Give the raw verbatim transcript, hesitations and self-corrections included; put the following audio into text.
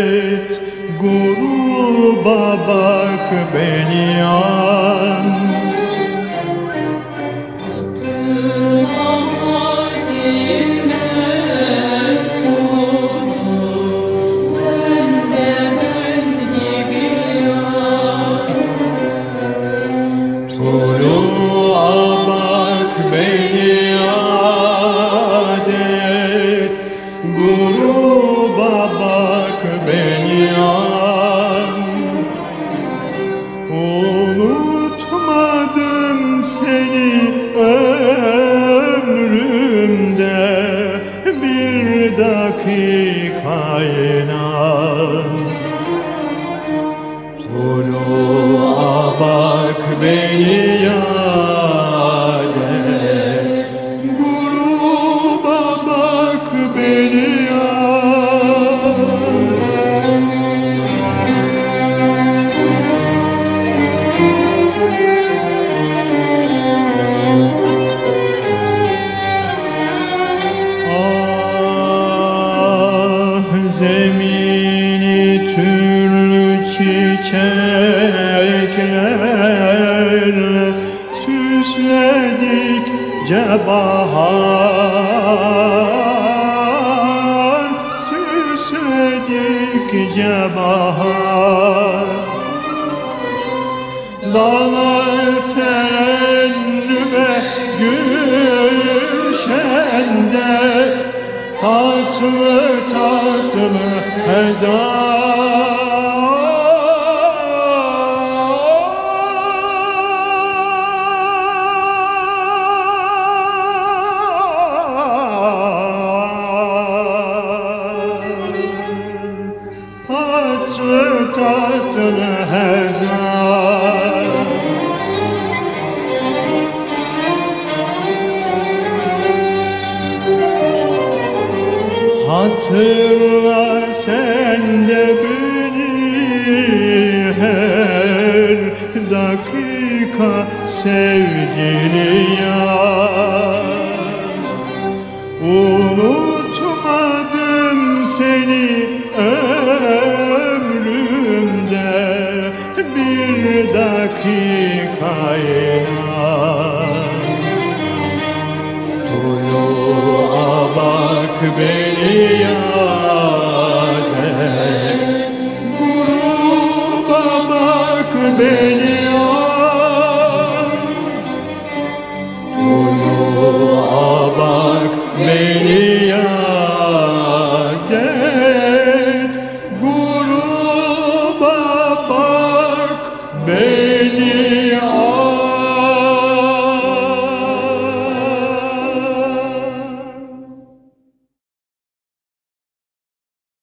et, gruba bak beni an. Hatırlamaz ilmez oldu, sen de ben gibi yar. Tuluğa bak beni yad et, gruba bak beni an. Unutmadım seni ömrümde bir dakika inan. Tuluğa bak beni yad et, gruba bak beni yad. Ah, zemini türlü çiçeklerle süsledikçe bahar, süsledikçe bahar. Dağlar terennüme gülşende, tatlı tatlı hezar, tatlı tatlı hezar. Hatırla sen de beni her dakika sevgili yar. Unutmadım seni ömrümde bir dakika inan. Tuluğa bak beni yar.